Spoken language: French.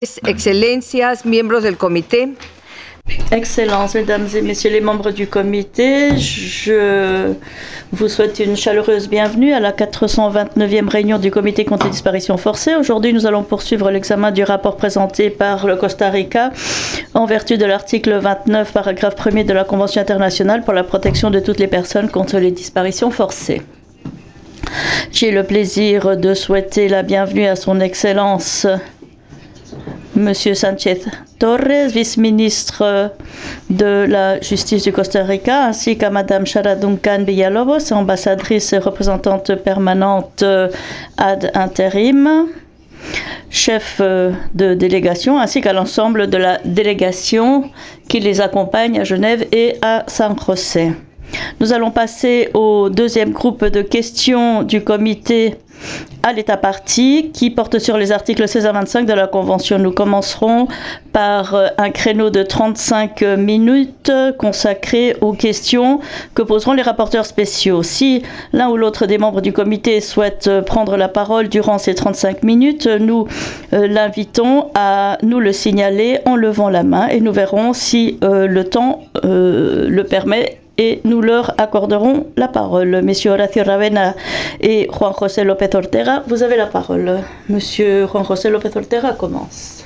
Excelencias, miembros del comité. Excellences, mesdames et messieurs les membres du comité, je vous souhaite une chaleureuse bienvenue à la 429e réunion du comité contre les disparitions forcées. Aujourd'hui, nous allons poursuivre l'examen du rapport présenté par le Costa Rica en vertu de l'article 29, paragraphe 1er de la Convention internationale pour la protection de toutes les personnes contre les disparitions forcées. J'ai le plaisir de souhaiter la bienvenue à son Excellence Monsieur Sanchez Torres, vice-ministre de la Justice du Costa Rica, ainsi qu'à Madame Shara Duncan Villalobos, ambassadrice et représentante permanente ad intérim, chef de délégation, ainsi qu'à l'ensemble de la délégation qui les accompagne à Genève et à San José. Nous allons passer au deuxième groupe de questions du comité à l'état partie qui porte sur les articles 16 à 25 de la Convention. Nous commencerons par un créneau de 35 minutes consacré aux questions que poseront les rapporteurs spéciaux. Si l'un ou l'autre des membres du comité souhaite prendre la parole durant ces 35 minutes, nous l'invitons à nous le signaler en levant la main et nous verrons si le temps le permet et nous leur accorderons la parole. Messieurs Horacio Ravena et Juan José López Ortega, vous avez la parole. Monsieur Juan José López Ortega commence.